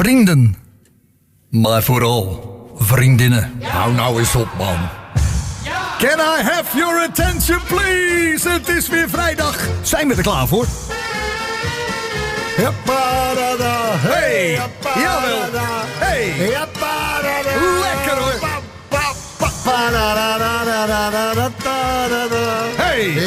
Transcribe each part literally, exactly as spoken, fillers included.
vrienden. Maar vooral vriendinnen. Hou nou eens op, man. Can I have your attention, please? Het is weer vrijdag. Zijn we er klaar voor? Hey, jawel. Hey, lekker hoor. Hey.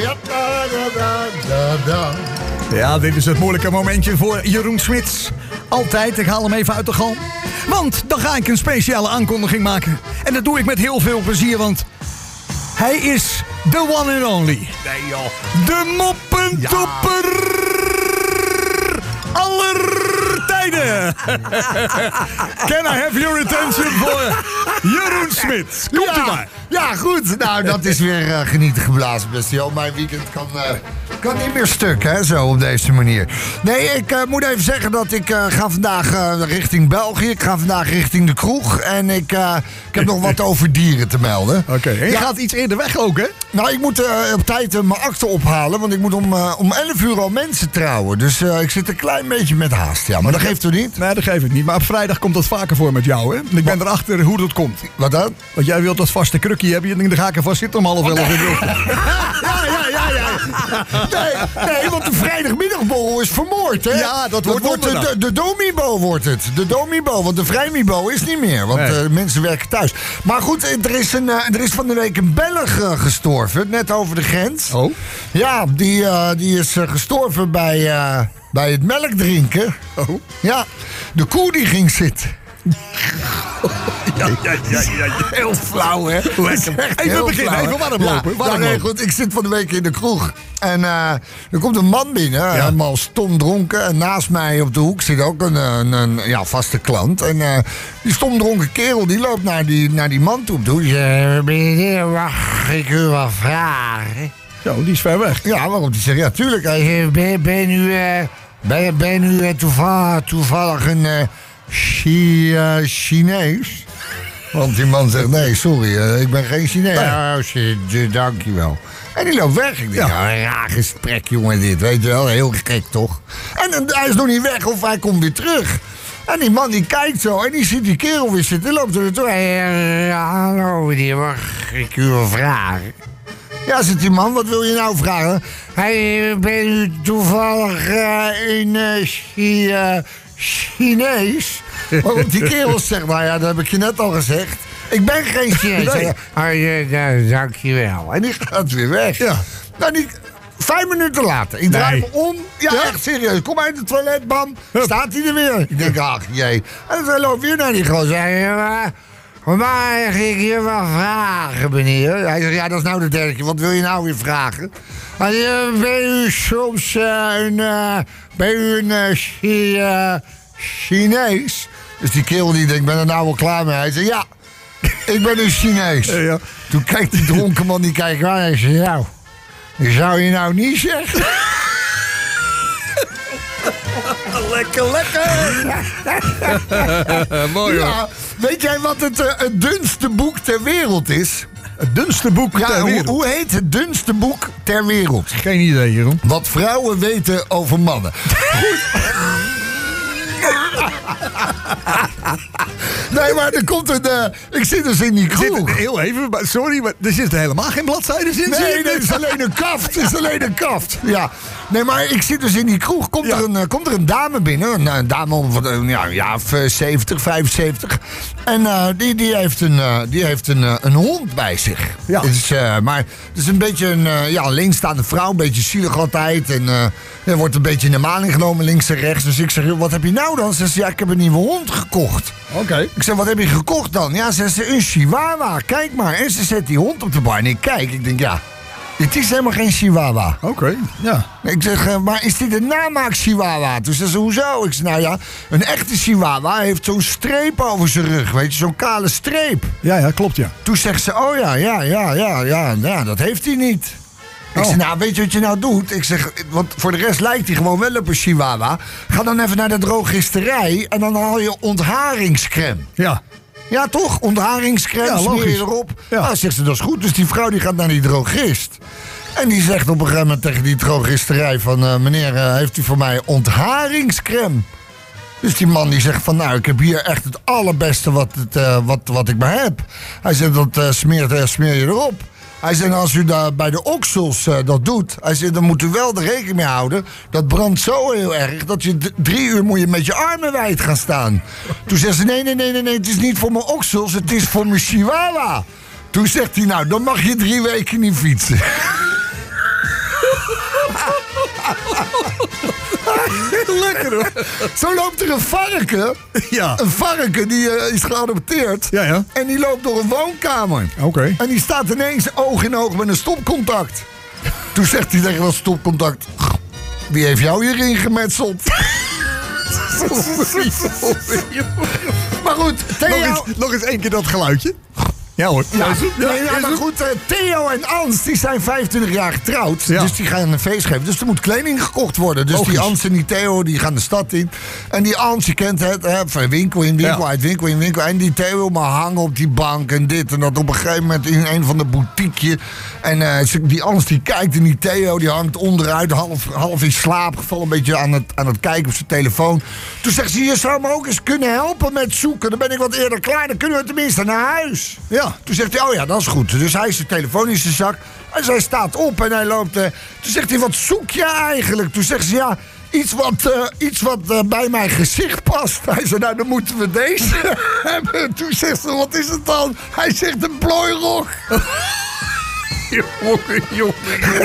Ja, dit is het moeilijke momentje voor Jeroen Smits. Altijd, ik haal hem even uit de gal. Want dan ga ik een speciale aankondiging maken. En dat doe ik met heel veel plezier, want hij is the one and only. Nee, joh. De moppentopper aller tijden. Can I have your attention voor Jeroen Smits? Komt u ja, maar. Ja, goed. Nou, dat is weer uh, genieten geblazen, beste Jo. Mijn weekend kan, uh, kan niet meer stuk, hè, zo op deze manier. Nee, ik uh, moet even zeggen dat ik uh, ga vandaag uh, richting België. Ik ga vandaag richting de kroeg. En ik, uh, ik heb nog wat over dieren te melden. Oké, okay. En je ja. gaat iets eerder weg ook, hè? Nou, ik moet uh, op tijd uh, mijn akte ophalen. Want ik moet om, uh, om elf uur al mensen trouwen. Dus uh, ik zit een klein beetje met haast. Ja, maar dat geeft u niet? Nee, dat geeft ik niet. Maar op vrijdag komt dat vaker voor met jou, hè? En ik ben wat? erachter hoe dat komt. Wat dan? Want jij wilt dat vaste krukje hebben. Je denkt, dan ga ik er vast zitten om half elf in de Ja, ja, ja, ja. Nee, nee, want de vrijdagmiddagborrel is vermoord, hè? Ja, dat, dat wordt de, de, de Domibo wordt het. De Domibo, want de Vrijmibo is niet meer. Want nee. uh, mensen werken thuis. Maar goed, er is, een, uh, er is van de week een Belg uh, gestorven. Net over de grens. Oh? Ja, die, uh, die is uh, gestorven bij, uh, bij het melk drinken. Oh? Ja, de koe die ging zitten. Ja, ja, ja, ja, heel flauw, hè? Even beginnen, even warm lopen. Ja, ja, nee, goed, ik zit van de week in de kroeg. En uh, er komt een man binnen, ja. helemaal stom dronken. En naast mij op de hoek zit ook een, een, een ja, vaste klant. En uh, die stom dronken kerel, die loopt naar die, naar die man toe. Toe. Die zegt, meneer, mag ik u wat vragen? Zo, die is ver weg. Ja, waarom? Die zegt, ja, tuurlijk. Hij zegt, ben, ben u, uh, ben, ben u uh, toevallig, toevallig een... Uh, Chi- uh, Chinees? Want die man zegt, nee, sorry, uh, ik ben geen Chinees. Nee. Oh, shit, dankjewel. En die loopt weg. Ik denk, ja, een raar gesprek, jongen, dit. Weet je wel, heel gek, toch? En, en hij is nog niet weg of hij komt weer terug. En die man die kijkt zo en die ziet die kerel weer zitten. Die loopt er naartoe. Hey, uh, hallo, meneer, mag ik u wel vragen? Ja, zegt die man, wat wil je nou vragen? Hey, ben u toevallig uh, in uh, China... Chinees? Want die kerel zegt, nou ja, dat heb ik je net al gezegd. Ik ben geen Chinees. Nee. Oh, ja, dankjewel. En die gaat weer weg. Ja. Nou, die, vijf minuten later. Ik draai nee. me om. Ja, ja, echt serieus. Kom uit het toilet, bam. Hup. Staat hij er weer. Ik denk, ach jee. En dan loopt weer naar die gozer. Maar ik je wel vragen, meneer? Hij zegt, ja, dat is nou de derde keer. Wat wil je nou weer vragen? Hij zegt, ben u soms uh, een... Uh, ben u een uh, chi, uh, Chinees? Dus die kerel die denkt, ben er nou wel klaar mee? Hij zegt, ja, ik ben een Chinees. Ja, ja. Toen kijkt die dronken man, die kijkt waar. Hij zegt, nou, zou je nou niet zeggen? Lekker, lekker! Mooi hoor. Ja, weet jij wat het, uh, het dunste boek ter wereld is? Het dunste boek ja, ter wereld? Hoe, hoe heet het dunste boek ter wereld? Geen idee, Jeroen. Wat vrouwen weten over mannen. Goed. Nee, maar er komt een... Uh, ik zit dus in die kroeg. Zit, heel even, maar sorry, maar er zitten helemaal geen bladzijden in. Nee, nee, het is alleen een kaft. Het is alleen een kaft. Ja. Nee, maar ik zit dus in die kroeg. Komt, ja. er, een, uh, komt er een dame binnen. Een, een dame van uh, ja, ja, zeventig, vijfenzeventig. En uh, die, die heeft, een, uh, die heeft een, uh, een hond bij zich. Ja. Het is, uh, maar het is een beetje een uh, ja, alleenstaande vrouw. Een beetje zielig altijd. En uh, er wordt een beetje in de maling genomen, links en rechts. Dus ik zeg, wat heb je nou dan? Ze zegt, ja, ik heb een nieuwe hond gekocht. Oké. Okay. Ik zeg, wat heb je gekocht dan? Ja, ze zegt, een chihuahua. Kijk maar. En ze zet die hond op de bar. En ik kijk, ik denk, ja, dit is helemaal geen chihuahua. Oké, okay, ja. Ik zeg, uh, maar is dit een namaak chihuahua? Toen zei ze, hoezo? Ik zeg, nou ja, een echte chihuahua heeft zo'n streep over zijn rug. Weet je, zo'n kale streep. Ja, ja, klopt, ja. Toen zegt ze, oh ja, ja, ja, ja, ja, ja, dat heeft hij niet. Ik oh. zeg, nou, weet je wat je nou doet? Ik zeg, want voor de rest lijkt hij gewoon wel op een chihuahua. Ga dan even naar de drogisterij en dan haal je ontharingscrème. Ja. Ja, toch? Ontharingscrème, ja, smeer je erop. Ja. Nou, zegt ze, dat is goed. Dus die vrouw die gaat naar die drogist. En die zegt op een gegeven moment tegen die drogisterij van... Uh, meneer, uh, heeft u voor mij ontharingscrème? Dus die man die zegt van, nou, ik heb hier echt het allerbeste wat, het, uh, wat, wat ik maar heb. Hij zegt, dat uh, smeert, uh, smeer je erop. Hij zegt, als u daar bij de oksels uh, dat doet, hij zegt, dan moet u wel de rekening mee houden. Dat brandt zo heel erg dat je d- drie uur moet je met je armen wijd gaan staan. Toen zegt ze, nee, nee, nee, nee, nee, het is niet voor mijn oksels, het is voor mijn chihuahua. Toen zegt hij, nou, dan mag je drie weken niet fietsen. Lekker hoor. Zo loopt er een varken. Ja. Een varken die uh, is geadopteerd. Ja, ja. En die loopt door een woonkamer. Oké. Okay. En die staat ineens oog in oog met een stopcontact. Toen zegt hij tegen dat stopcontact, wie heeft jou hierin gemetseld? Maar goed, Theo... Nog eens, nog eens één keer dat geluidje. Ja hoor. Ja, ja, ja, ja, ja, maar goed, uh, Theo en Ans die zijn vijfentwintig jaar getrouwd. Ja. Dus die gaan een feest geven. Dus er moet kleding gekocht worden. Dus Logisch. die Ans en die Theo die gaan de stad in. En die Ans, je kent het, hè, van winkel in winkel, Ja. uit winkel in winkel. En die Theo wil maar hangen op die bank en dit en dat. Op een gegeven moment in een van de boutiquejes. En uh, die Ans die kijkt en die Theo die hangt onderuit, half, half in slaap gevallen. Een beetje aan het, aan het kijken op zijn telefoon. Toen zegt ze, je zou me ook eens kunnen helpen met zoeken. Dan ben ik wat eerder klaar, dan kunnen we tenminste naar huis. Ja. Toen zegt hij, oh ja, dat is goed. Dus hij is zijn telefoon in zijn zak. En zij staat op en hij loopt... Uh, toen zegt hij, wat zoek je eigenlijk? Toen zegt ze, ja, iets wat, uh, iets wat uh, bij mijn gezicht past. Hij zei, nou, dan moeten we deze hebben. Toen zegt ze, wat is het dan? Hij zegt, een plooirok. Jongen, jongen.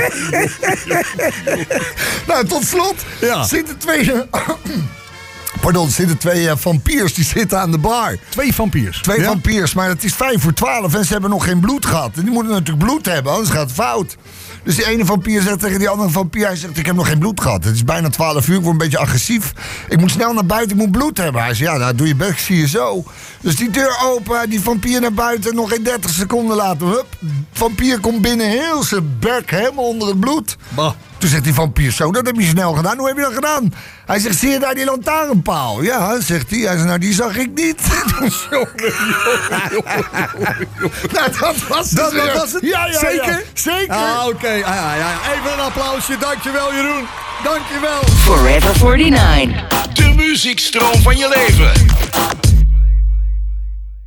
Nou, tot slot Ja. zitten twee... Pardon, er zitten twee uh, vampiers die zitten aan de bar. Twee vampiers. Twee ja? vampiers, maar het is vijf voor twaalf en ze hebben nog geen bloed gehad. En die moeten natuurlijk bloed hebben, anders gaat het fout. Dus die ene vampier zegt tegen die andere vampier... Hij zegt, ik heb nog geen bloed gehad. Het is bijna twaalf uur, ik word een beetje agressief. Ik moet snel naar buiten, ik moet bloed hebben. Hij zegt, ja, nou, doe je best, zie je zo. Dus die deur open, die vampier naar buiten... nog geen dertig seconden later, hup. Vampier komt binnen, heel zijn bek, helemaal onder het bloed. Bah. Toen zegt die vampier, zo, dat heb je snel gedaan. Hoe heb je dat gedaan? Hij zegt, zie je daar die lantaarnpaal? Ja, zegt hij. Hij zegt, nou, die zag ik niet. Nou, dat was het. Dat, dat weer. was het? Ja, ja, Zeker? Ja. Zeker. Ah, oké. Okay. Ah, ja, ja. Even een applausje. Dankjewel, Jeroen. Dankjewel. Forever forty-nine. De muziekstroom van je leven.